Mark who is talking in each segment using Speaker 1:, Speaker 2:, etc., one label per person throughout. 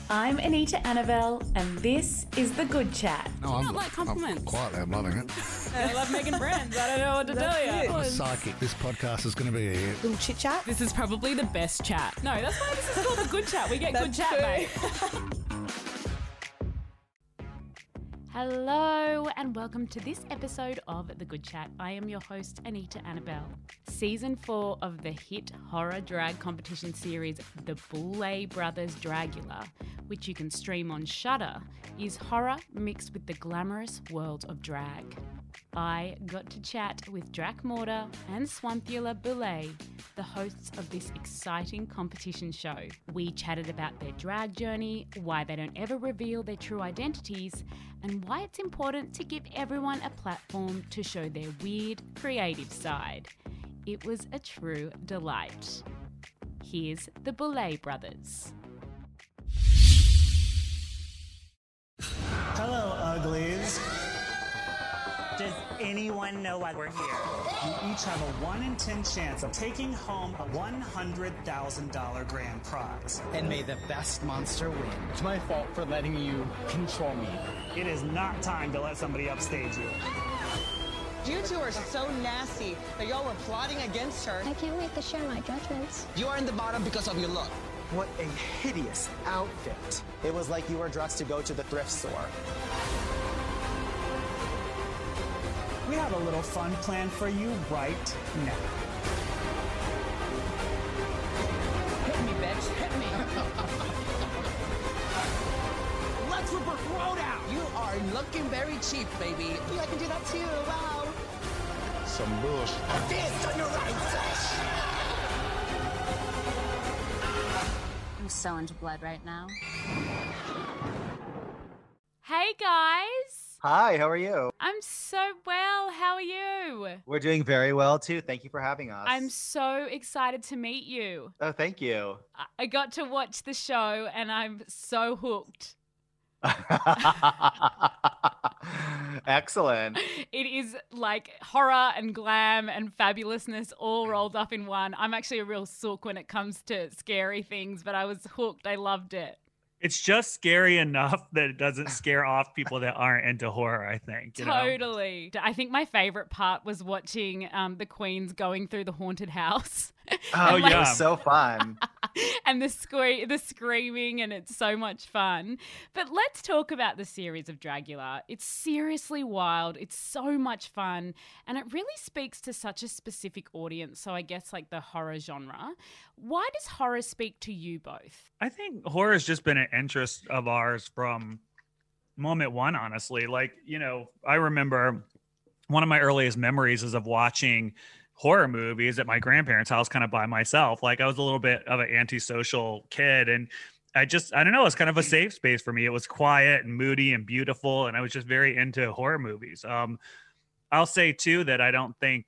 Speaker 1: I'm Anita Annabelle, and this is The Good Chat.
Speaker 2: No, I'm like compliments.
Speaker 3: Quietly, I'm loving it.
Speaker 2: I love Megan Brands. I don't know what to tell you.
Speaker 3: I'm a psychic. This podcast is going to be a hit.
Speaker 4: Little chit chat.
Speaker 2: This is probably the best chat. No, that's why this is called The Good Chat. We get good chat, mate. Hello and welcome to this episode of The Good Chat. I am your host, Anita Annabelle. Season 4 of the hit horror drag competition series, The Boulet Brothers Dragula, which you can stream on Shudder, is horror mixed with the glamorous world of drag. I got to chat with Drac Mortar and Swanthula Boulet, the hosts of this exciting competition show. We chatted about their drag journey, why they don't ever reveal their true identities, and why it's important to give everyone a platform to show their weird, creative side. It was a true delight. Here's the Boulet Brothers.
Speaker 5: Hello, uglies. Does anyone know why we're here? You each have a 1 in 10 chance of taking home a $100,000 grand prize.
Speaker 6: And may the best monster win. It's my fault for letting you control me.
Speaker 5: It is not time to let somebody upstage you.
Speaker 7: You two are so nasty that y'all were plotting against her.
Speaker 8: I can't wait to share my judgments.
Speaker 6: You are in the bottom because of your look. What a hideous outfit.
Speaker 9: It was like you were dressed to go to the thrift store.
Speaker 5: We have a little fun planned for you right now.
Speaker 7: Hit me, bitch. Hit me.
Speaker 6: Let's rip her throat out!
Speaker 7: You are looking very cheap, baby. Yeah, I can do that too. Wow.
Speaker 3: Some bullshit.
Speaker 6: This on your right fish!
Speaker 8: I'm so into blood right now.
Speaker 2: Hey guys!
Speaker 9: Hi, how are you?
Speaker 2: I'm so well. How are you?
Speaker 9: We're doing very well, too. Thank you for having us.
Speaker 2: I'm so excited to meet you.
Speaker 9: Oh, thank you.
Speaker 2: I got to watch the show and I'm so hooked.
Speaker 9: Excellent.
Speaker 2: It is like horror and glam and fabulousness all rolled up in one. I'm actually a real sook when it comes to scary things, but I was hooked. I loved it.
Speaker 10: It's just scary enough that it doesn't scare off people that aren't into horror, I think. You know?
Speaker 2: Totally. I think my favorite part was watching the queens going through the haunted house.
Speaker 9: Oh, yeah. It was so fun.
Speaker 2: And the screaming, and it's so much fun. But let's talk about the series of Dragula. It's seriously wild. It's so much fun. And it really speaks to such a specific audience. So I guess like the horror genre. Why does horror speak to you both?
Speaker 10: I think horror has just been an interest of ours from moment one, honestly. Like, you know, I remember one of my earliest memories is of watching horror movies at my grandparents' house kind of by myself. Like I was a little bit of an antisocial kid, and I don't know, it's kind of a safe space for me. It was quiet and moody and beautiful, and I was just very into horror movies. I'll say too that I don't think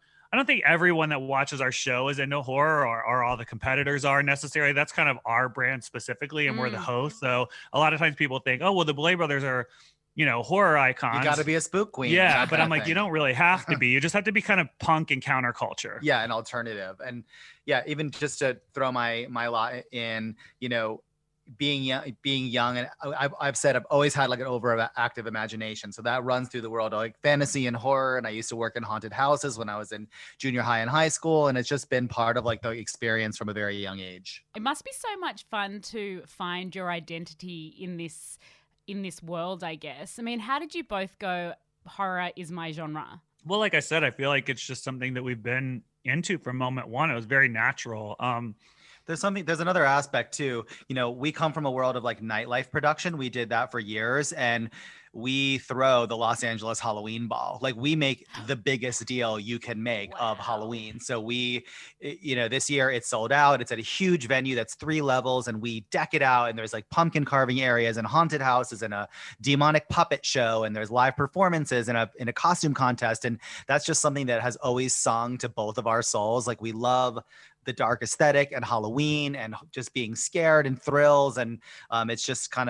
Speaker 10: everyone that watches our show is into horror, or all the competitors are necessarily. That's kind of our brand specifically, and we're the host. So a lot of times people think, oh, well, the Boulet Brothers are, you know, horror icons.
Speaker 9: You got to be a spook queen.
Speaker 10: Yeah, but I'm like, you don't really have to be. You just have to be kind of punk and counterculture.
Speaker 9: Yeah, an alternative. And yeah, even just to throw my lot in, you know, being young, and I've said I've always had like an overactive imagination. So that runs through the world of like fantasy and horror. And I used to work in haunted houses when I was in junior high and high school. And it's just been part of like the experience from a very young age.
Speaker 2: It must be so much fun to find your identity in this world, I guess. I mean, how did you both go, horror is my genre?
Speaker 10: Well, like I said, I feel like it's just something that we've been into from moment one. It was very natural.
Speaker 9: There's another aspect too. You know, we come from a world of like nightlife production. We did that for years, and we throw the Los Angeles Halloween Ball. Like we make the biggest deal you can make of Halloween. So we, you know, this year it's sold out. It's at a huge venue that's 3 levels, and we deck it out. And there's like pumpkin carving areas and haunted houses and a demonic puppet show. And there's live performances and a costume contest. And that's just something that has always sung to both of our souls. Like we love the dark aesthetic and Halloween and just being scared and thrills. And it's just kind of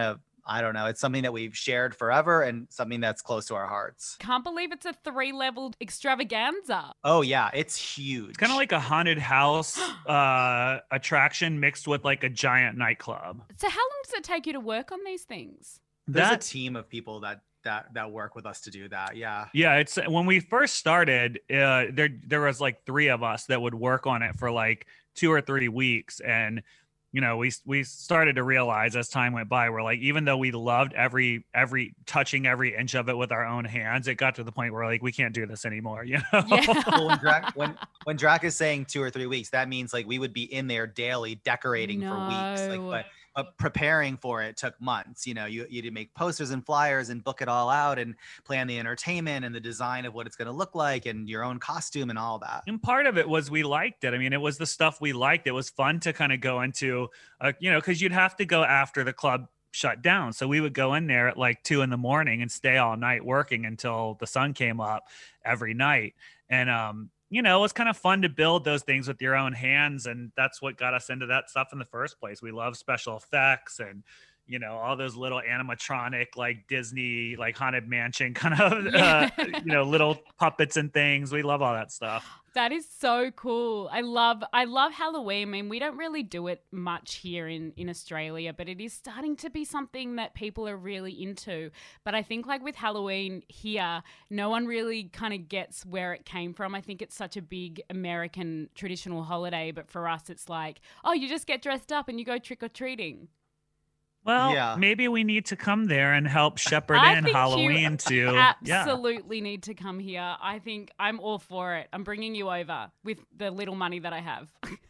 Speaker 9: I don't know. It's something that we've shared forever and something that's close to our hearts.
Speaker 2: Can't believe it's a 3-level extravaganza.
Speaker 9: Oh yeah, it's huge.
Speaker 10: It's kind of like a haunted house attraction mixed with like a giant nightclub.
Speaker 2: So how long does it take you to work on these things?
Speaker 9: There's a team of people that work with us to do that. Yeah.
Speaker 10: Yeah, it's when we first started, there was like 3 of us that would work on it for like 2 or 3 weeks, and you know, we started to realize as time went by, we're like, even though we loved every touching every inch of it with our own hands, it got to the point where like we can't do this anymore. You know?
Speaker 2: Yeah.
Speaker 9: Well, when Drac is saying 2 or 3 weeks, that means like we would be in there daily decorating for weeks. Like, but preparing for it took months. You know, you had to make posters and flyers and book it all out and plan the entertainment and the design of what it's going to look like and your own costume and all that.
Speaker 10: And part of it was we liked it. I mean, it was the stuff we liked. It was fun to kind of go into, you know, because you'd have to go after the club shut down. So we would go in there at like 2 a.m. and stay all night working until the sun came up every night. And, you know, it was kind of fun to build those things with your own hands. And that's what got us into that stuff in the first place. We love special effects and, you know, all those little animatronic, like Disney, like Haunted Mansion kind of, you know, little puppets and things. We love all that stuff.
Speaker 2: That is so cool. I love Halloween. I mean, we don't really do it much here in Australia, but it is starting to be something that people are really into. But I think like with Halloween here, no one really kind of gets where it came from. I think it's such a big American traditional holiday, but for us, it's like, oh, you just get dressed up and you go trick-or-treating.
Speaker 10: Well,
Speaker 9: yeah.
Speaker 10: Maybe we need to come there and help shepherd in Halloween too.
Speaker 2: Absolutely need to come here. I think I'm all for it. I'm bringing you over with the little money that I have.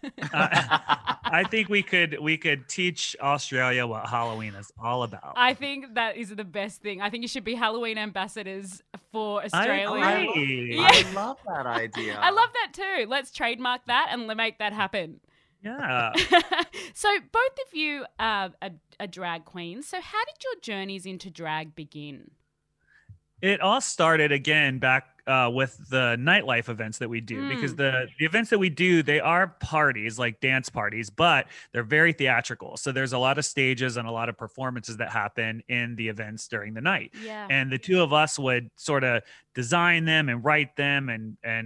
Speaker 10: I think we could teach Australia what Halloween is all about.
Speaker 2: I think that is the best thing. I think you should be Halloween ambassadors for Australia.
Speaker 9: I love that idea.
Speaker 2: I love that too. Let's trademark that and make that happen.
Speaker 10: Yeah.
Speaker 2: So both of you are drag queens. So how did your journeys into drag begin?
Speaker 10: It all started again back with the nightlife events that we do, because the events that we do, they are parties, like dance parties, but they're very theatrical. So there's a lot of stages and a lot of performances that happen in the events during the night.
Speaker 2: Yeah.
Speaker 10: And the two of us would sort of design them and write them and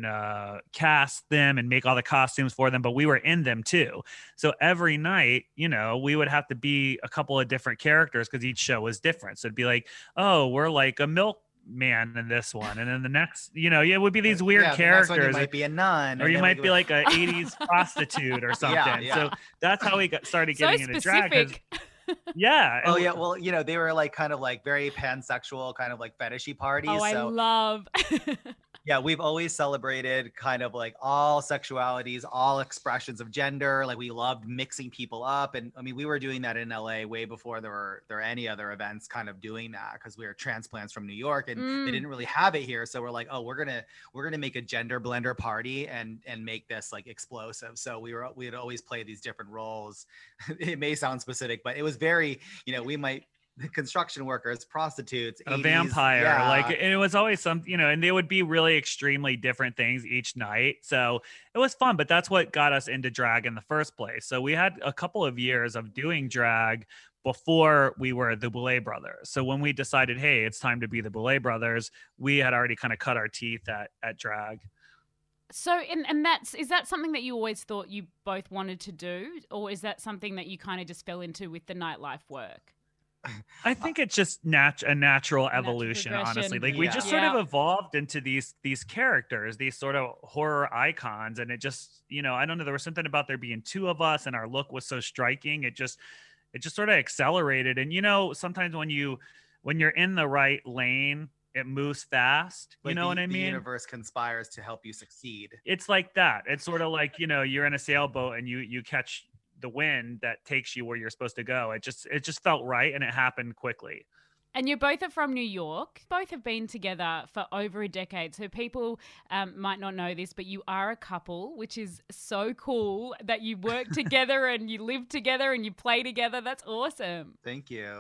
Speaker 10: cast them and make all the costumes for them, but we were in them too. So every night, you know, we would have to be a couple of different characters because each show was different. So it'd be like, oh, we're like a milk man in this one, and then the next, you know, it would be these weird characters.
Speaker 9: You might be a nun,
Speaker 10: or you might be like a 80s prostitute or something. Yeah. So that's how we started getting into drag. Yeah.
Speaker 9: Oh yeah. Well, you know, they were like kind of like very pansexual, kind of like fetishy parties.
Speaker 2: Oh, I love.
Speaker 9: Yeah, we've always celebrated kind of like all sexualities, all expressions of gender. Like we loved mixing people up, and I mean, we were doing that in LA way before there were any other events kind of doing that, because we were transplants from New York, and they didn't really have it here. So we're like, oh, we're gonna make a gender blender party and make this like explosive. So we'd always play these different roles. It may sound specific, but it was very, you know, we might. Construction workers, prostitutes,
Speaker 10: a
Speaker 9: 80s,
Speaker 10: vampire,
Speaker 9: yeah.
Speaker 10: like, and it was always some, you know, and they would be really extremely different things each night. So it was fun, but that's what got us into drag in the first place. So we had a couple of years of doing drag before we were the Boulet Brothers. So when we decided, hey, it's time to be the Boulet Brothers, we had already kind of cut our teeth at drag.
Speaker 2: So, is that something that you always thought you both wanted to do, or is that something that you kind of just fell into with the nightlife work?
Speaker 10: I think it's just a natural evolution, honestly. Like we just sort of evolved into these characters, these sort of horror icons. And it just, you know, I don't know, there was something about there being 2 of us and our look was so striking. It just sort of accelerated. And, you know, sometimes when you're in the right lane, it moves fast. You know what I mean? The
Speaker 9: universe conspires to help you succeed.
Speaker 10: It's like that. It's sort of like, you know, you're in a sailboat and you catch the wind that takes you where you're supposed to go. It just felt right, and it happened quickly.
Speaker 2: And you both are from New York. Both have been together for over a decade. So people might not know this, but you are a couple, which is so cool that you work together and you live together and you play together. That's awesome.
Speaker 9: Thank you.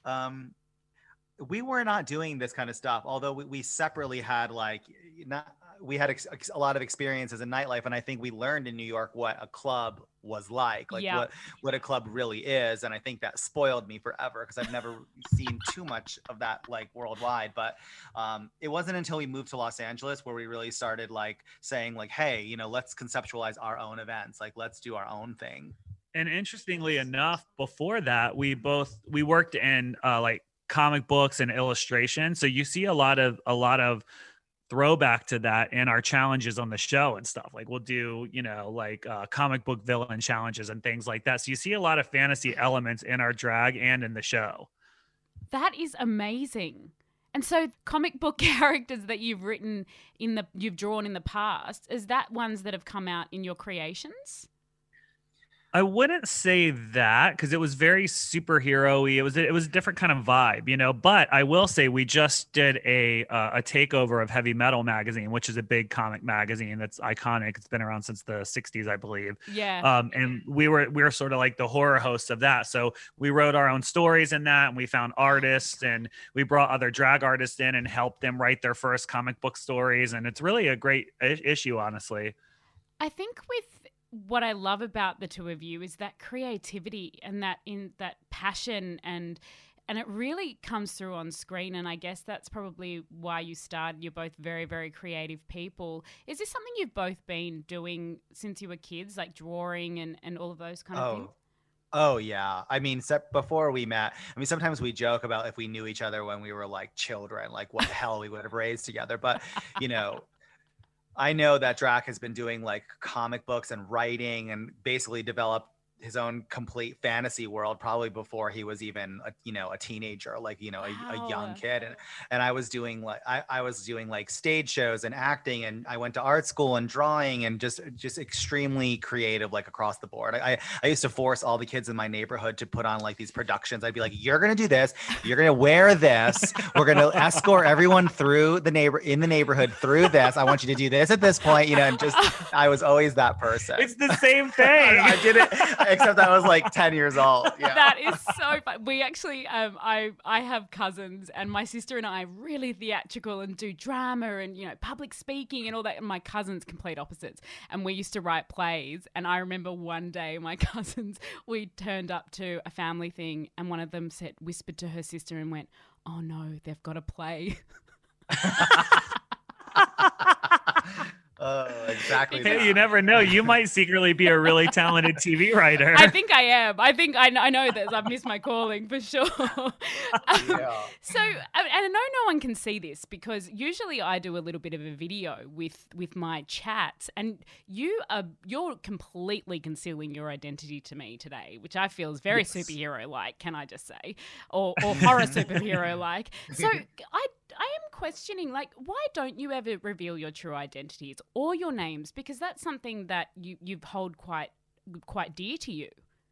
Speaker 9: We were not doing this kind of stuff, although we separately had like we had a lot of experiences in nightlife, and I think we learned in New York what a club was like what a club really is, and I think that spoiled me forever because I've never seen too much of that like worldwide. But it wasn't until we moved to Los Angeles where we really started like saying like, hey, you know, let's conceptualize our own events, like let's do our own thing.
Speaker 10: And interestingly enough, before that, we worked in like comic books and illustration, so you see a lot of throwback to that in our challenges on the show and stuff. Like we'll do, you know, like comic book villain challenges and things like that. So you see a lot of fantasy elements in our drag and in the show.
Speaker 2: That is amazing. And so comic book characters that you've drawn in the past, is that ones that have come out in your creations?
Speaker 10: I wouldn't say that because it was very superhero-y. It was a different kind of vibe, you know. But I will say we just did a takeover of Heavy Metal magazine, which is a big comic magazine that's iconic. It's been around since the 60s, I believe.
Speaker 2: Yeah.
Speaker 10: And we were sort of like the horror hosts of that. So we wrote our own stories in that, and we found artists, and we brought other drag artists in and helped them write their first comic book stories. And it's really a great issue, honestly.
Speaker 2: I think what I love about the two of you is that creativity and that passion and it really comes through on screen. And I guess that's probably why you started. You're both very, very creative people. Is this something you've both been doing since you were kids, like drawing and all of those kind of things?
Speaker 9: Oh yeah. I mean, before we met, I mean, sometimes we joke about if we knew each other when we were like children, like what the hell we would have raised together. But, you know, I know that Drac has been doing like comic books and writing and basically developed his own complete fantasy world probably before he was even a teenager, like, you know, a young kid. And I was doing like I was doing like stage shows and acting, and I went to art school and drawing and just extremely creative, like across the board. I used to force all the kids in my neighborhood to put on like these productions. I'd be like, you're gonna do this, you're gonna wear this, we're gonna escort everyone through the neighborhood through this. I want you to do this at this point, you know, and just I was always that person.
Speaker 10: It's the same thing.
Speaker 9: I did it. Except I was like 10 years old. Yeah.
Speaker 2: That is so fun. We actually, I have cousins, and my sister and I are really theatrical and do drama and, you know, public speaking and all that. And my cousins, complete opposites. And we used to write plays. And I remember one day my cousins, we turned up to a family thing, and one of them whispered to her sister and went, "Oh no, they've got a play."
Speaker 9: Exactly.
Speaker 10: Hey, you never know. You might secretly be a really talented TV writer.
Speaker 2: I think I am. I think I know that I've missed my calling for sure.
Speaker 9: Yeah.
Speaker 2: So, and I know no one can see this because usually I do a little bit of a video with my chats, and you're completely concealing your identity to me today, which I feel is very superhero-like, can I just say, or horror superhero-like. So I am questioning, like, why don't you ever reveal your true identities or your names? Because that's something that you hold quite dear to you.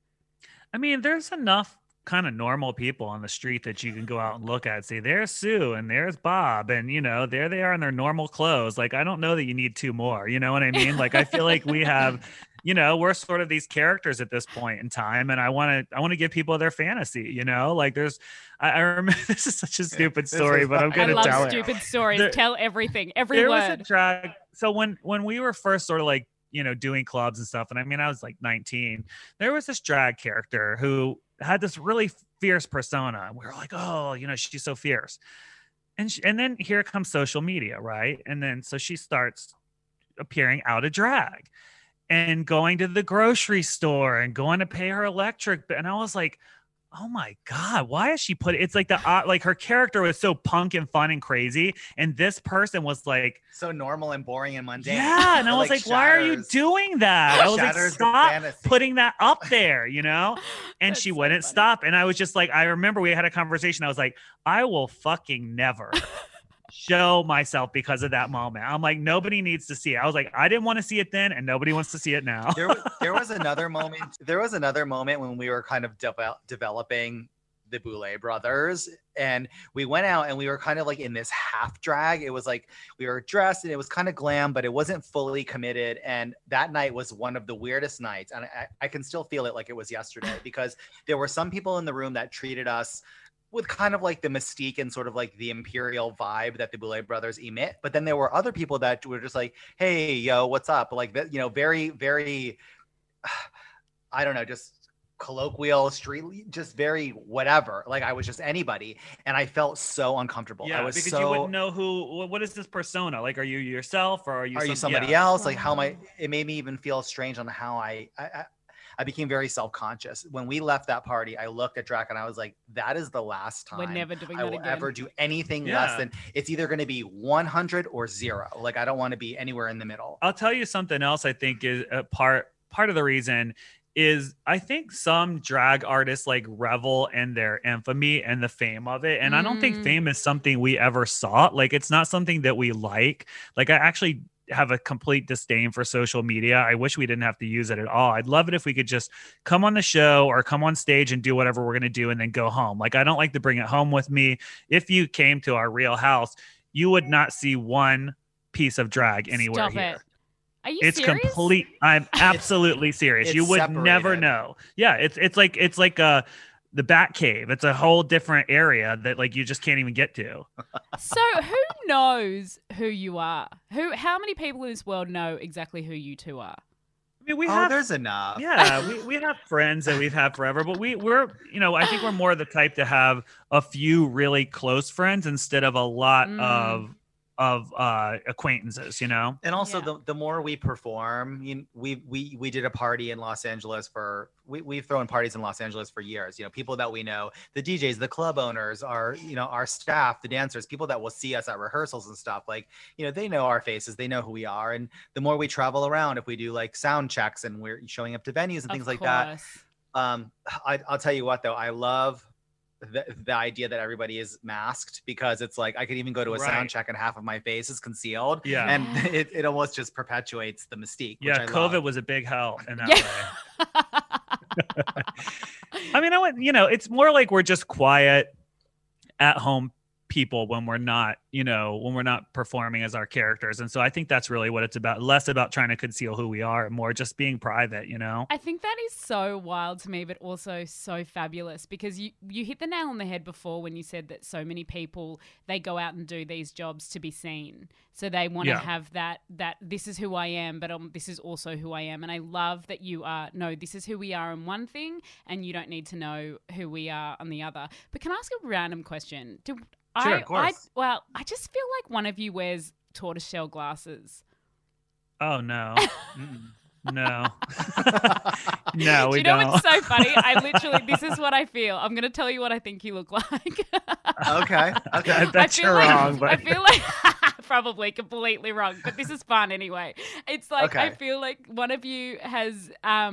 Speaker 10: I mean, there's enough kind of normal people on the street that you can go out and look at, say, there's Sue and there's Bob, and, you know, there they are in their normal clothes. Like, I don't know that you need two more, you know what I mean? Like, I feel like we have, you know, we're sort of these characters at this point in time, and I want to give people their fantasy, you know, like I remember, this is such a stupid story, but I'm going to tell it.
Speaker 2: I love stupid stories. Tell everything, every
Speaker 10: there
Speaker 2: word.
Speaker 10: Was a drag. So when we were first sort of like, you know, doing clubs and stuff, and I mean, I was like 19, there was this drag character who had this really fierce persona. We were like, oh, you know, she's so fierce. And then here comes social media, right? And then so she starts appearing out of drag and going to the grocery store and going to pay her electric. And I was like, oh my God, why is she it's like like her character was so punk and fun and crazy. And this person was like
Speaker 9: so normal and boring and mundane.
Speaker 10: Yeah. And I was like, why are you doing that? I was like, stop putting that up there, you know? And she wouldn't stop. And I was just like, I remember we had a conversation. I was like, I will fucking never show myself because of that moment. I'm like, nobody needs to see it. I was like, I didn't want to see it then, and nobody wants to see it now.
Speaker 9: There was another moment. There was another moment when we were kind of developing the Boulet brothers, and we went out and we were kind of like in this half drag. It was like we were dressed and it was kind of glam, but it wasn't fully committed. And that night was one of the weirdest nights, and I can still feel it like it was yesterday, because there were some people in the room that treated us with kind of like the mystique and sort of like the imperial vibe that the Boulet brothers emit. But then there were other people that were just like, hey, yo, what's up? Like that, you know, very, very, I don't know, just colloquial, street, just very whatever. Like I was just anybody, and I felt so uncomfortable.
Speaker 10: Yeah,
Speaker 9: I was
Speaker 10: because
Speaker 9: so,
Speaker 10: you wouldn't know what is this persona? Like, are you yourself or are you
Speaker 9: somebody else? Like how am I? It made me even feel strange on how I became very self-conscious. When we left that party, I looked at Drac and I was like, that is the last time
Speaker 2: We're never doing
Speaker 9: I
Speaker 2: that
Speaker 9: will
Speaker 2: again.
Speaker 9: ever do anything less than, it's either going to be 100 or 0. Like I don't want to be anywhere in the middle.
Speaker 10: I'll tell you something else I think is a part of the reason is I think some drag artists like revel in their infamy and the fame of it. And I don't think fame is something we ever sought. Like it's not something that we like. Like I actually have a complete disdain for social media. I wish we didn't have to use it at all. I'd love it if we could just come on the show or come on stage and do whatever we're going to do and then go home. Like I don't like to bring it home with me. If you came to our Real House, you would not see one piece of drag anywhere
Speaker 2: Stop
Speaker 10: here.
Speaker 2: It. Are you
Speaker 10: It's
Speaker 2: serious?
Speaker 10: complete. I'm absolutely serious.
Speaker 9: it's
Speaker 10: You would
Speaker 9: separated.
Speaker 10: never know. Yeah, it's like the Bat Cave. It's a whole different area that like you just can't even get to.
Speaker 2: So who knows who you are? How many people in this world know exactly who you two are?
Speaker 10: I mean, we have.
Speaker 9: There's enough.
Speaker 10: Yeah, we have friends that we've had forever, but we're I think we're more the type to have a few really close friends instead of a lot of acquaintances, you know.
Speaker 9: And also the more we perform, we did a party in Los Angeles for we've thrown parties in Los Angeles for years. You know, people that we know, the DJs, the club owners, our staff, the dancers, people that will see us at rehearsals and stuff. Like, they know our faces, they know who we are. And the more we travel around, if we do like sound checks and we're showing up to venues and things like that. I'll tell you what though, I love the idea that everybody is masked, because it's like I could even go to a sound check and half of my face is concealed.
Speaker 10: Yeah.
Speaker 9: And it almost just perpetuates the mystique.
Speaker 10: Yeah,
Speaker 9: which I
Speaker 10: COVID
Speaker 9: love.
Speaker 10: was a big help in that way. I mean, it's more like we're just quiet at home people when we're not performing as our characters. And so I think that's really what it's about. Less about trying to conceal who we are, more just being private,
Speaker 2: I think that is so wild to me, but also so fabulous, because you hit the nail on the head before when you said that so many people, they go out and do these jobs to be seen. So they want to have that this is who I am, but this is also who I am. And I love that you are, no, this is who we are in one thing, and you don't need to know who we are on the other. But can I ask a random question?
Speaker 10: Sure, of course.
Speaker 2: I just feel like one of you wears tortoiseshell glasses.
Speaker 10: Oh, no. No. No, we
Speaker 2: Do you know
Speaker 10: don't.
Speaker 2: what's so funny? This is what I feel. I'm going to tell you what I think you look like.
Speaker 9: Okay.
Speaker 10: That's wrong. But
Speaker 2: I feel like probably completely wrong, but this is fun anyway. It's like, I feel like one of you has,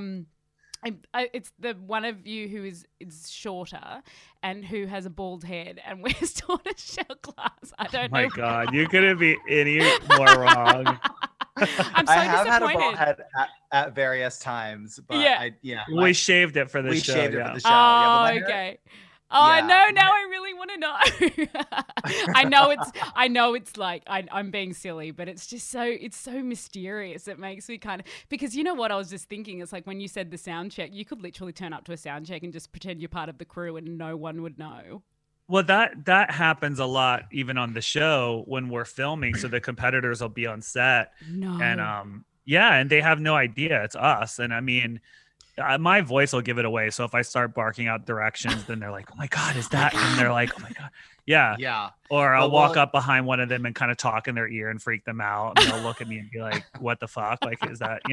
Speaker 2: it's the one of you who is shorter and who has a bald head and wears tortoiseshell glass. I don't know.
Speaker 10: Oh my God, you couldn't be any more wrong.
Speaker 2: I'm so
Speaker 9: I have
Speaker 2: disappointed.
Speaker 9: had a bald head at various times, but
Speaker 10: we shaved it for the show.
Speaker 9: We shaved it for the show.
Speaker 2: Oh,
Speaker 9: yeah,
Speaker 2: okay. Oh no! Now I really want to know. I know it's like I'm being silly, but it's just so mysterious. It makes me kind of, because you know what I was just thinking. It's like when you said the sound check, you could literally turn up to a sound check and just pretend you're part of the crew and no one would know.
Speaker 10: Well, that happens a lot even on the show when we're filming. So the competitors will be on set, and and they have no idea it's us. And I mean, my voice will give it away. So if I start barking out directions, then they're like, "Oh my God, is that?" And they're like, "Oh my God, yeah." Or I'll walk up behind one of them and kind of talk in their ear and freak them out, and they'll look at me and be like, "What the fuck? Like, is that?"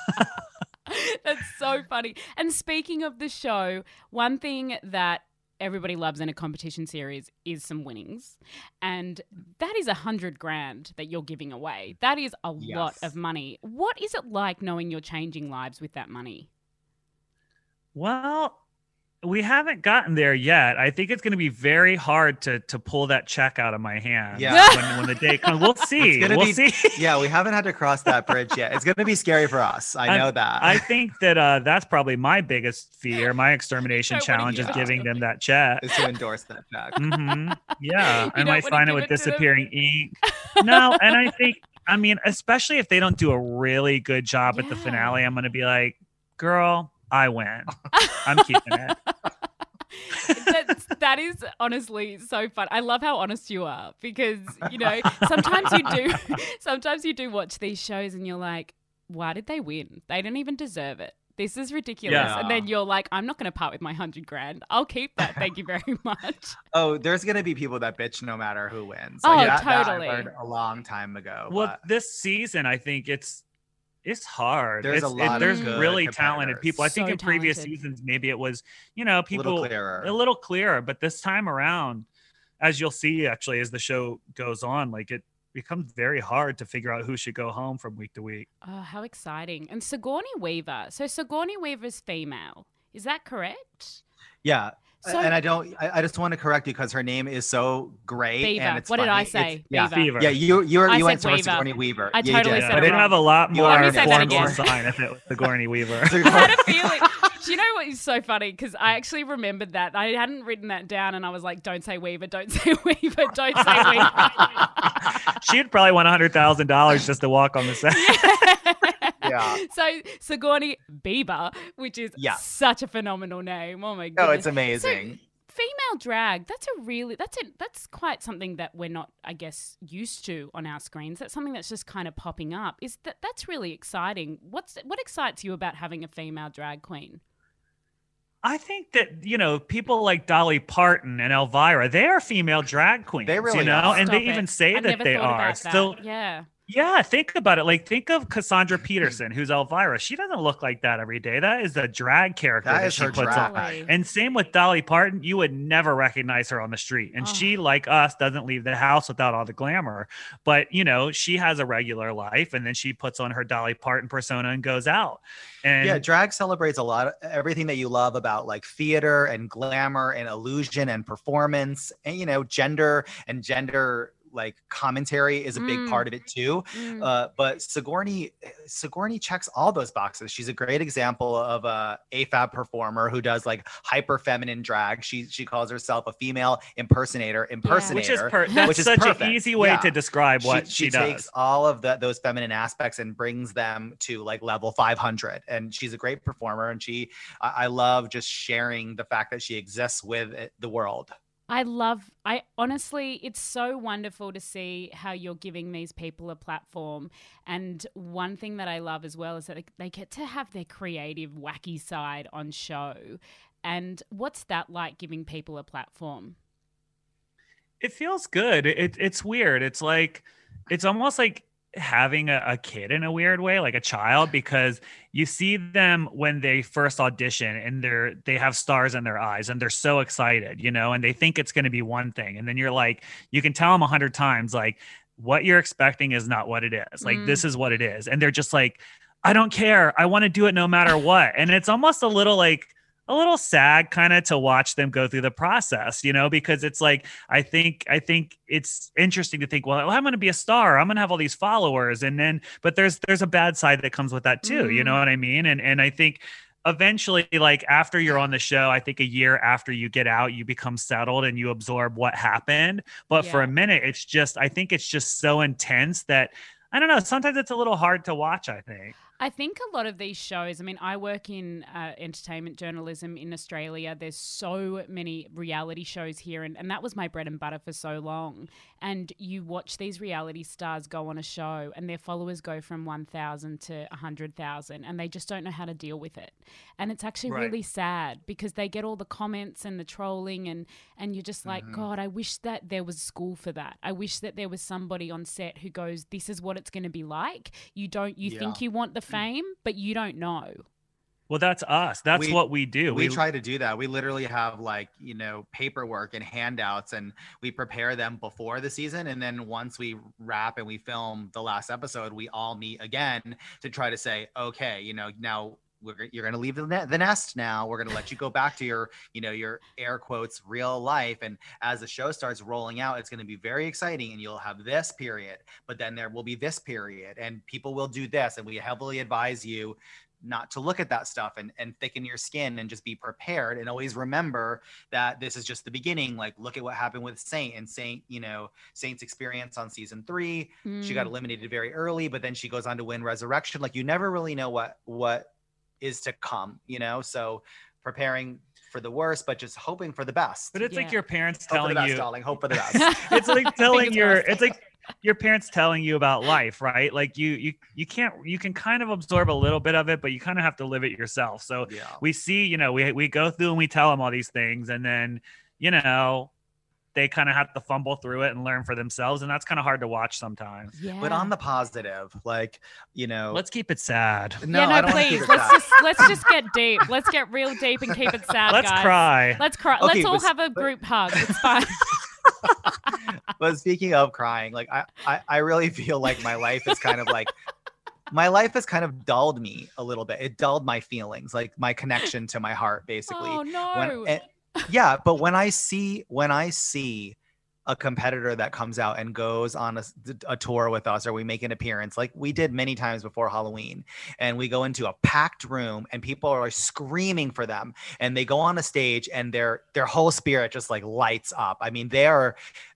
Speaker 2: That's so funny. And speaking of the show, one thing that everybody loves in a competition series is some winnings, and that is $100,000 that you're giving away. That is a lot of money. What is it like knowing you're changing lives with that money?
Speaker 10: Well, we haven't gotten there yet. I think it's going to be very hard to pull that check out of my hand.
Speaker 9: Yeah.
Speaker 10: when the day comes. We'll see. See.
Speaker 9: Yeah, we haven't had to cross that bridge yet. It's going to be scary for us. I know that.
Speaker 10: I think that that's probably my biggest fear. My extermination challenge is giving them that check.
Speaker 9: Is to endorse that check.
Speaker 10: Mm-hmm. Yeah. I might find it with disappearing ink. No, and I think, especially if they don't do a really good job at the finale, I'm going to be like, girl, I win. I'm keeping it.
Speaker 2: That is honestly so fun. I love how honest you are because, you know, sometimes you do watch these shows and you're like, why did they win? They didn't even deserve it. This is ridiculous.
Speaker 9: Yeah.
Speaker 2: And then you're like, I'm not going to part with my $100,000. I'll keep that. Thank you very much.
Speaker 9: Oh, there's going to be people that bitch no matter who wins.
Speaker 2: Oh,
Speaker 9: that
Speaker 2: totally.
Speaker 9: I learned a long time ago.
Speaker 10: Well,
Speaker 9: but
Speaker 10: this season, I think it's hard.
Speaker 9: There's a lot of
Speaker 10: there's
Speaker 9: good
Speaker 10: really talented
Speaker 9: competitors.
Speaker 10: people. I think
Speaker 2: So
Speaker 10: in previous
Speaker 2: talented.
Speaker 10: seasons, maybe it was, you know, people
Speaker 9: a little clearer.
Speaker 10: but this time around, as you'll see, actually, as the show goes on, like it becomes very hard to figure out who should go home from week to week.
Speaker 2: Oh, how exciting. And Sigourney Weaver. So Sigourney Weaver's female. Is that correct?
Speaker 9: Yeah.
Speaker 2: So-
Speaker 9: and I just want to correct you because her name is so great.
Speaker 2: Beaver.
Speaker 9: And it's
Speaker 2: What did
Speaker 9: funny.
Speaker 2: I say?
Speaker 9: It's- yeah.
Speaker 2: Beaver.
Speaker 10: Fever.
Speaker 9: Yeah, you
Speaker 2: I
Speaker 9: went
Speaker 2: said
Speaker 9: to
Speaker 2: Weaver.
Speaker 9: Sigourney Weaver.
Speaker 2: I
Speaker 9: Yeah, you
Speaker 2: totally
Speaker 9: did.
Speaker 2: said
Speaker 10: But
Speaker 2: it
Speaker 10: it'd
Speaker 2: wrong.
Speaker 10: have a lot
Speaker 9: You
Speaker 10: more
Speaker 9: are
Speaker 2: Let me say that
Speaker 10: forms on
Speaker 2: again.
Speaker 10: sign if it was Sigourney Weaver.
Speaker 2: I had a feeling. Do you know what is so funny? Because I actually remembered that. I hadn't written that down and I was like, don't say Weaver, don't say Weaver, don't say Weaver.
Speaker 10: She'd probably want $100,000 just to walk on the set.
Speaker 9: Yeah.
Speaker 2: So Sigourney Beaver, which is
Speaker 9: Yeah.
Speaker 2: such a phenomenal name. Oh my goodness.
Speaker 9: No, it's amazing.
Speaker 2: Female drag, that's quite something that we're not, I guess, used to on our screens. That's something that's just kind of popping up. That's really exciting. What excites you about having a female drag queen?
Speaker 10: I think that, you know, people like Dolly Parton and Elvira, they are female drag queens.
Speaker 9: They really
Speaker 10: you know,
Speaker 9: are.
Speaker 10: and
Speaker 2: Stop
Speaker 10: they even
Speaker 2: it.
Speaker 10: say
Speaker 2: I've
Speaker 10: that
Speaker 2: never
Speaker 10: they
Speaker 2: thought
Speaker 10: are.
Speaker 2: about that.
Speaker 10: So
Speaker 2: Yeah.
Speaker 10: yeah, think about it. Like, think of Cassandra Peterson, who's Elvira. She doesn't look like that every day. That is a drag character
Speaker 9: That is
Speaker 10: she
Speaker 9: her
Speaker 10: puts
Speaker 9: drag.
Speaker 10: on. And same with Dolly Parton. You would never recognize her on the street. And she, like us, doesn't leave the house without all the glamour. But, you know, she has a regular life and then she puts on her Dolly Parton persona and goes out. And
Speaker 9: Yeah, drag celebrates a lot of everything that you love about like theater and glamour and illusion and performance and, you know, gender like commentary is a big part of it too. But Sigourney checks all those boxes. She's a great example of a AFAB performer who does like hyper feminine drag. She calls herself a female impersonator,
Speaker 10: which is
Speaker 9: which is
Speaker 10: such
Speaker 9: perfect.
Speaker 10: an easy way to describe what she does.
Speaker 9: Takes all of those feminine aspects and brings them to like level 500. And she's a great performer. And I love just sharing the fact that she exists with the world.
Speaker 2: I honestly, it's so wonderful to see how you're giving these people a platform. And one thing that I love as well is that they get to have their creative, wacky side on show. And what's that like, giving people a platform?
Speaker 10: It feels good. It's weird. It's like, it's almost like having a kid in a weird way, like a child, because you see them when they first audition and they have stars in their eyes and they're so excited, you know, and they think it's going to be one thing. And then you're like, you can tell them 100 times, like, what you're expecting is not what it is. Like, this is what it is. And they're just like, I don't care. I want to do it no matter what. And it's almost a little sad kind of to watch them go through the process, you know, because it's like, I think it's interesting to think, well, I'm going to be a star. I'm going to have all these followers. And then, but there's a bad side that comes with that too. You know what I mean? And I think eventually, like after you're on the show, I think a year after you get out, you become settled and you absorb what happened. But for a minute, I think it's just so intense that, I don't know, sometimes it's a little hard to watch, I think.
Speaker 2: I think a lot of these shows, I mean, I work in entertainment journalism in Australia. There's so many reality shows here, and that was my bread and butter for so long. And you watch these reality stars go on a show and their followers go from 1,000 to 100,000 and they just don't know how to deal with it. And it's actually really sad because they get all the comments and the trolling and you're just like, God, I wish that there was school for that. I wish that there was somebody on set who goes, this is what it's going to be like. You think you want the fame, but you don't know.
Speaker 10: Well, that's us. That's what we do.
Speaker 9: We try to do that. We literally have like, you know, paperwork and handouts and we prepare them before the season. And then once we wrap and we film the last episode, we all meet again to try to say, okay, you know, now you're going to leave the nest now. We're going to let you go back to your, you know, your air quotes, real life. And as the show starts rolling out, it's going to be very exciting and you'll have this period, but then there will be this period and people will do this. And we heavily advise you not to look at that stuff and thicken your skin and just be prepared and always remember that this is just the beginning. Like, look at what happened with Saint and Saint's experience on season 3. She got eliminated very early, but then she goes on to win Resurrection. Like, you never really know what is to come, you know? So preparing for the worst, but just hoping for the best.
Speaker 10: But it's like your parents
Speaker 9: Hope for
Speaker 10: telling
Speaker 9: the best,
Speaker 10: you,
Speaker 9: darling. Hope for the best.
Speaker 10: it's like telling
Speaker 2: Fingers
Speaker 10: your,
Speaker 2: crossed.
Speaker 10: it's like your parents telling you about life, right? Like you can kind of absorb a little bit of it, but you kind of have to live it yourself. So
Speaker 9: Yeah.
Speaker 10: we see, you know, we go through and we tell them all these things, and then, you know, they kind of have to fumble through it and learn for themselves. And that's kind of hard to watch sometimes.
Speaker 2: Yeah.
Speaker 9: But on the positive, like, you know,
Speaker 10: Let's keep it sad.
Speaker 9: no,
Speaker 2: yeah, no,
Speaker 9: I don't wanna
Speaker 2: please.
Speaker 9: keep it
Speaker 2: Let's
Speaker 9: sad.
Speaker 2: just get deep. Let's get real deep and keep it sad,
Speaker 10: Let's
Speaker 2: guys.
Speaker 10: cry.
Speaker 2: Let's cry.
Speaker 9: Okay,
Speaker 2: Let's all
Speaker 9: but-
Speaker 2: have a group hug. It's fine.
Speaker 9: But speaking of crying, like I really feel like my life is kind of like my life has kind of dulled me a little bit. It dulled my feelings, like my connection to my heart, basically.
Speaker 2: Oh no.
Speaker 9: Yeah, but when I see a competitor that comes out and goes on a tour with us, or we make an appearance like we did many times before Halloween, and we go into a packed room and people are screaming for them, and they go on a stage and their whole spirit just like lights up. I mean, they are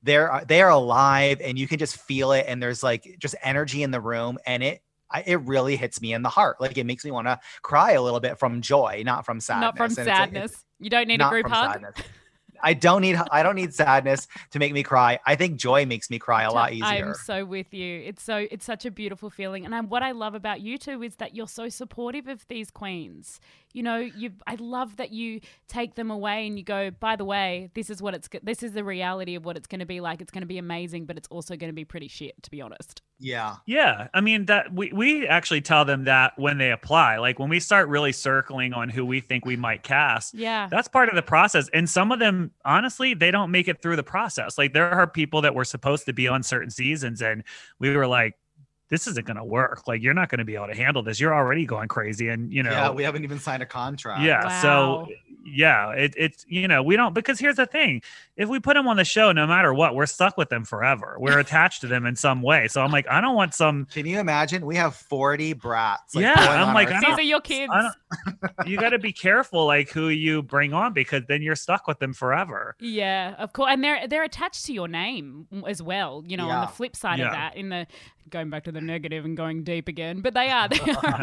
Speaker 9: alive and you can just feel it, and there's like just energy in the room, and it really hits me in the heart. Like it makes me want to cry a little bit from joy, not from sadness.
Speaker 2: Not from
Speaker 9: And
Speaker 2: sadness. You don't need a
Speaker 9: not
Speaker 2: group
Speaker 9: from
Speaker 2: hug.
Speaker 9: sadness. I don't need sadness to make me cry. I think joy makes me cry a lot easier.
Speaker 2: I'm so with you. It's such a beautiful feeling, and what I love about you two is that you're so supportive of these queens. You know, I love that you take them away and you go, by the way, this is the reality of what it's going to be like. It's going to be amazing, but it's also going to be pretty shit, to be honest.
Speaker 9: Yeah.
Speaker 10: Yeah. I mean, that we actually tell them that when they apply, like when we start really circling on who we think we might cast,
Speaker 2: Yeah.
Speaker 10: that's part of the process. And some of them, honestly, they don't make it through the process. Like there are people that were supposed to be on certain seasons, and we were like, this isn't going to work. Like, you're not going to be able to handle this. You're already going crazy. And, you know,
Speaker 9: Yeah, we haven't even signed a contract.
Speaker 10: yeah.
Speaker 2: Wow.
Speaker 10: So yeah, it's, you know, we don't, because here's the thing. If we put them on the show, no matter what, we're stuck with them forever. We're attached to them in some way. So I'm like, I don't want some.
Speaker 9: Can you imagine? We have 40 brats.
Speaker 10: Yeah,
Speaker 9: going
Speaker 10: I'm
Speaker 9: on
Speaker 10: like,
Speaker 9: our
Speaker 10: I
Speaker 2: These
Speaker 10: don't-
Speaker 2: are your kids.
Speaker 10: I don't, you got to be careful, like who you bring on, because then you're stuck with them forever.
Speaker 2: Yeah, of course, and they're attached to your name as well. You know, on
Speaker 9: Yeah.
Speaker 2: the flip side
Speaker 10: Yeah.
Speaker 2: of that, in the going back to the negative and going deep again, but they are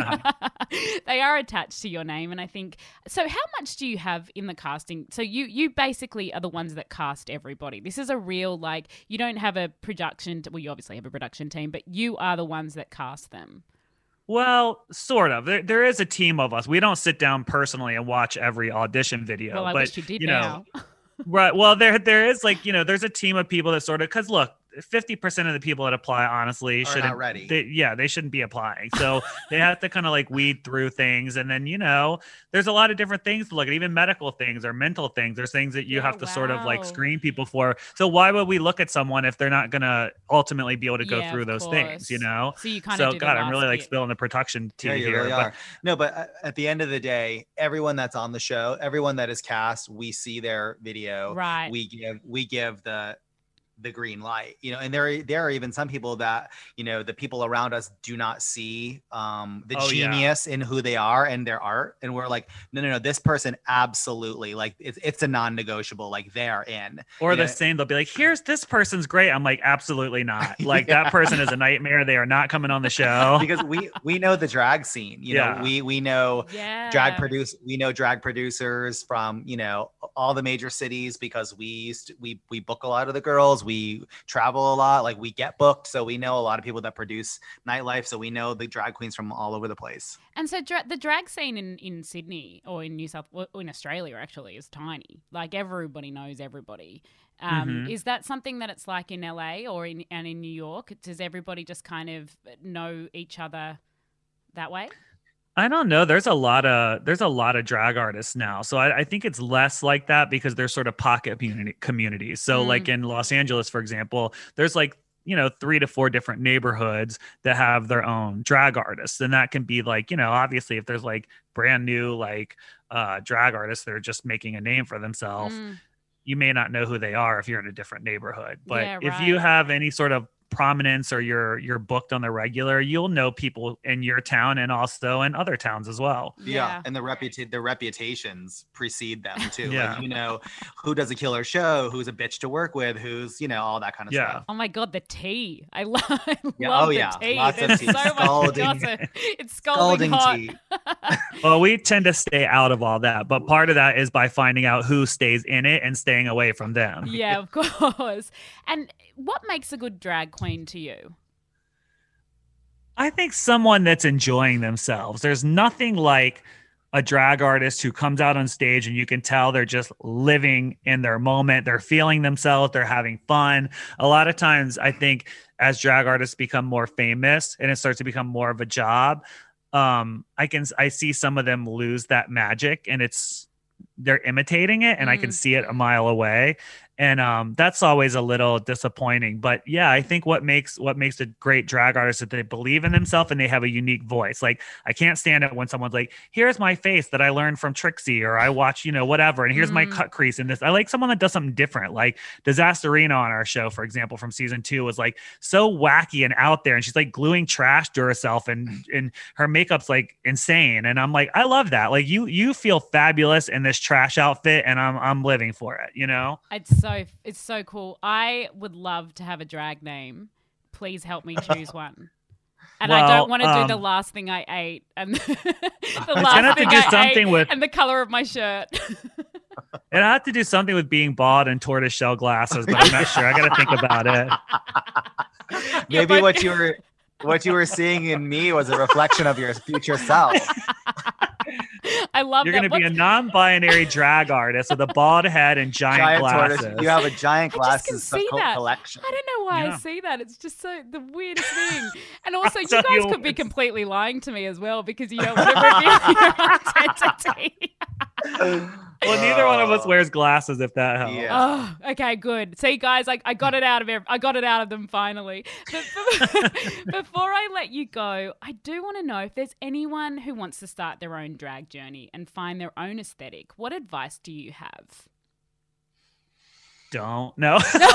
Speaker 2: they are attached to your name, and I think so. How much do you have in the casting? So you basically are the ones that cast everybody. This is a real, like, you don't have a production. Well, you obviously have a production team, but you are the ones that cast them.
Speaker 10: Well, sort of. There is a team of us. We don't sit down personally and watch every audition video.
Speaker 2: Well, I
Speaker 10: but,
Speaker 2: wish you did
Speaker 10: know,
Speaker 2: now.
Speaker 10: Right. Well, there is, like, you know, there's a team of people that sort of, because look, 50% of the people that apply, honestly,
Speaker 9: Are
Speaker 10: shouldn't
Speaker 9: not ready.
Speaker 10: they shouldn't be applying. So they have to kind of like weed through things. And then, you know, there's a lot of different things to look at, even medical things or mental things. There's things that you
Speaker 2: Yeah,
Speaker 10: have to sort of like
Speaker 2: wow.
Speaker 10: screen people for. So why would we look at someone if they're not going to ultimately be able to go
Speaker 2: Yeah,
Speaker 10: through
Speaker 2: of
Speaker 10: those things, you
Speaker 2: course.
Speaker 10: know?
Speaker 2: So you kind
Speaker 10: So
Speaker 2: of
Speaker 10: God, I'm really like spilling the production tea
Speaker 9: Yeah, you
Speaker 10: here.
Speaker 9: really
Speaker 10: but
Speaker 9: are. No, but at the end of the day, everyone that's on the show, everyone that is cast, we see their video.
Speaker 2: Right.
Speaker 9: We give the green light, you know, and there are even some people that, you know, the people around us do not see the
Speaker 10: Oh, yeah.
Speaker 9: genius in who they are and their art, and we're like, no, this person absolutely, like, it's a non-negotiable, like they're in.
Speaker 10: Or
Speaker 9: You
Speaker 10: the
Speaker 9: know,
Speaker 10: same, they'll be like, here's this person's great. I'm like, absolutely not. Like
Speaker 9: Yeah.
Speaker 10: that person is a nightmare. They are not coming on the show.
Speaker 9: because we know the drag scene, you know,
Speaker 10: Yeah.
Speaker 9: we know
Speaker 2: Yeah.
Speaker 9: we know drag producers from, you know, all the major cities, because we book a lot of the girls, we travel a lot, like we get booked, so we know a lot of people that produce nightlife, so we know the drag queens from all over the place.
Speaker 2: And so the drag scene in Sydney or in in Australia actually is tiny. Like everybody knows everybody. Is that something that it's like in LA or in New York? Does everybody just kind of know each other that way?
Speaker 10: I don't know. There's a lot of drag artists now. So I think it's less like that because there's sort of pocket communities. So like in Los Angeles, for example, there's like, you know, 3 to 4 different neighborhoods that have their own drag artists. And that can be like, you know, obviously if there's like brand new, like drag artists that are just making a name for themselves, you may not know who they are if you're in a different neighborhood. But
Speaker 2: Yeah,
Speaker 10: if you
Speaker 2: right.
Speaker 10: have any sort of prominence or you're booked on the regular, you'll know people in your town and also in other towns as well.
Speaker 9: Yeah. And the reputations precede them too.
Speaker 10: Yeah.
Speaker 9: Like, you know, who does a killer show, who's a bitch to work with, who's, you know, all that kind of stuff.
Speaker 2: Oh my God, the tea. I love the tea.
Speaker 9: Lots of
Speaker 2: There's
Speaker 9: tea.
Speaker 2: so much gossip. It's scalding hot.
Speaker 9: tea.
Speaker 10: Well, we tend to stay out of all that, but part of that is by finding out who stays in it and staying away from them.
Speaker 2: Yeah, of course. And what makes a good drag queen to you?
Speaker 10: I think someone that's enjoying themselves. There's nothing like a drag artist who comes out on stage and you can tell they're just living in their moment. They're feeling themselves. They're having fun. A lot of times, I think as drag artists become more famous and it starts to become more of a job, I see some of them lose that magic, and they're imitating it, and I can see it a mile away. And that's always a little disappointing. But yeah, I think what makes a great drag artist is that they believe in themselves and they have a unique voice. Like, I can't stand it when someone's like, here's my face that I learned from Trixie, or I watch, you know, whatever, and here's my cut crease in this. I like someone that does something different. Like Disasterina on our show, for example, from season 2 was like so wacky and out there, and she's like gluing trash to herself, and her makeup's like insane. And I'm like, I love that. Like, you feel fabulous in this trash outfit, and I'm living for it, you know?
Speaker 2: It's so cool. I would love to have a drag name. Please help me choose one. And I don't want to do the last thing I ate and the last thing I ate and the color of my shirt.
Speaker 10: It had to do something with being bald and tortoiseshell glasses, but I'm not sure. I got to think about it.
Speaker 9: Maybe what you were seeing in me was a reflection of your future self.
Speaker 2: I love
Speaker 10: You're going to be a non-binary drag artist with a bald head and giant glasses.
Speaker 9: Tortoise. You have a giant glasses
Speaker 2: collection. I don't know why I see that. It's just so the weirdest thing. And also, you guys could be completely lying to me as well, because you don't want to reveal your identity.
Speaker 10: Well, neither one of us wears glasses, if that helps.
Speaker 2: Yeah. Oh, okay, good. See, guys, I got it out of them finally. But before I let you go, I do want to know if there's anyone who wants to start their own drag journey and find their own aesthetic. What advice do you have?
Speaker 10: Don't know.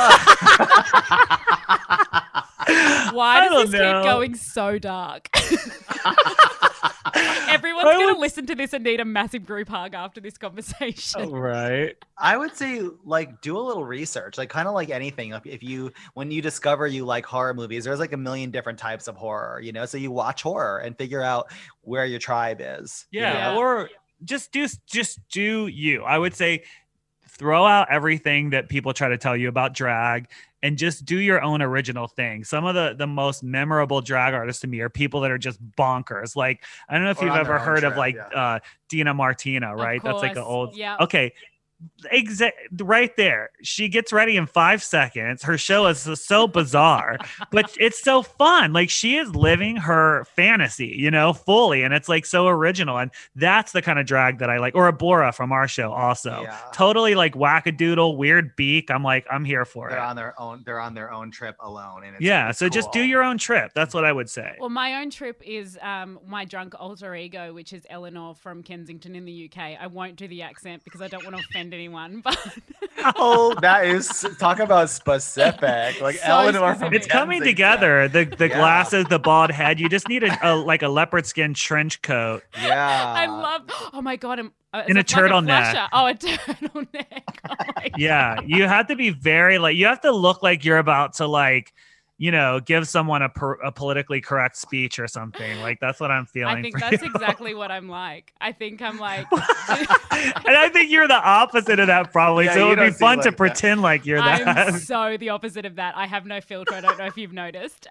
Speaker 2: Why does this keep going so dark? Everyone's going to listen to this and need a massive group hug after this conversation.
Speaker 10: Right.
Speaker 9: I would say, like, do a little research, like kind of like anything. Like, when you discover you like horror movies, there's like a million different types of horror, you know? So you watch horror and figure out where your tribe is.
Speaker 10: Yeah. You know? Or just do you. I would say throw out everything that people try to tell you about drag and just do your own original thing. Some of the most memorable drag artists to me are people that are just bonkers. Like, I don't know if you've ever heard of Dina Martina, right? That's like an old, okay. Right there. She gets ready in 5 seconds. Her show is so bizarre, but it's so fun. Like, she is living her fantasy, you know, fully. And it's like so original. And that's the kind of drag that I like. Or Abora from our show also. Yeah. Totally like wackadoodle, weird beak. I'm like, I'm here for it.
Speaker 9: They're on their own trip alone. And
Speaker 10: it's so cool. Just do your own trip. That's what I would say.
Speaker 2: Well, my own trip is my drunk alter ego, which is Eleanor from Kensington in the UK. I won't do the accent because I don't want to offend anyone, but
Speaker 9: that is, talk about specific. Like, so Eleanor from
Speaker 10: it's coming together. The glasses, the bald head. You just need a leopard skin trench coat.
Speaker 9: Yeah,
Speaker 2: I love. Oh my god,
Speaker 10: in a turtleneck.
Speaker 2: A turtleneck. Oh
Speaker 10: yeah, you have to be very you have to look like you're about to you know, give someone a politically correct speech or something. Like, that's what I'm feeling.
Speaker 2: I think that's exactly what I'm like. I think I'm like,
Speaker 10: and I think you're the opposite of that probably. So it would be fun to pretend like you're that.
Speaker 2: I'm so the opposite of that. I have no filter. I don't know if you've noticed.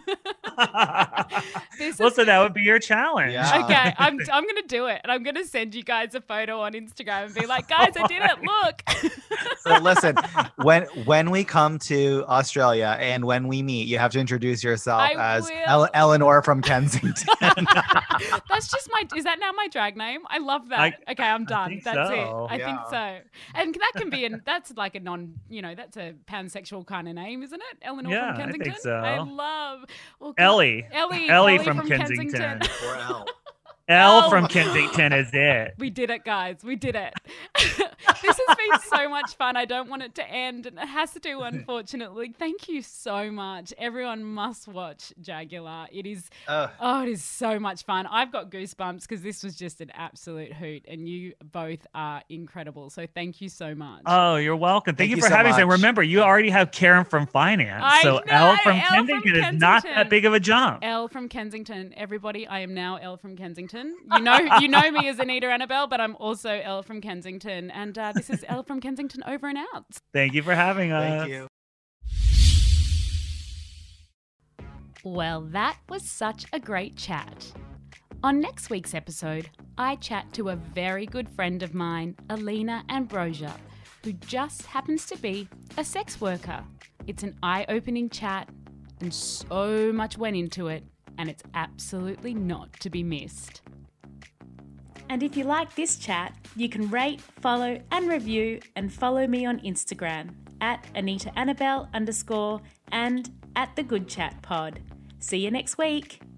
Speaker 10: So that would be your challenge.
Speaker 2: Yeah. Okay, I'm gonna do it, and I'm gonna send you guys a photo on Instagram and be like, guys, I did it. Look.
Speaker 9: So listen, when we come to Australia and when we meet, you have to introduce yourself as Eleanor from Kensington.
Speaker 2: That's just is that now my drag name? I love that. Okay, I'm done. That's it. I think so. And that can be that's like a that's a pansexual kind of name, isn't it? Eleanor from Kensington.
Speaker 10: I think so.
Speaker 2: I love
Speaker 10: Ellie from Kensington.
Speaker 9: Or Elle.
Speaker 10: Elle from Kensington is it.
Speaker 2: We did it, guys. We did it. This has been so much fun. I don't want it to end, and it has to, unfortunately. Thank you so much. Everyone must watch Dragula. It is, it is so much fun. I've got goosebumps because this was just an absolute hoot, and you both are incredible. So thank you so much.
Speaker 10: Oh, you're welcome. Thank you for
Speaker 9: so
Speaker 10: having us. And
Speaker 9: much.
Speaker 10: remember, you already have Karen from finance.
Speaker 2: I
Speaker 10: Elle
Speaker 2: know,
Speaker 10: from
Speaker 2: Elle from
Speaker 10: Kensington is not that big of a jump.
Speaker 2: Elle from Kensington. Everybody, I am now Elle from Kensington. You know me as Anita Annabelle, but I'm also Elle from Kensington. And this is Elle from Kensington over and out.
Speaker 10: Thank you for having us.
Speaker 9: Thank you.
Speaker 2: Well, that was such a great chat. On next week's episode, I chat to a very good friend of mine, Alina Ambrosia, who just happens to be a sex worker. It's an eye-opening chat, and so much went into it, and it's absolutely not to be missed.
Speaker 1: And if you like this chat, you can rate, follow and review, and follow me on Instagram at AnitaAnnabelle_ and at The Good Chat Pod. See you next week.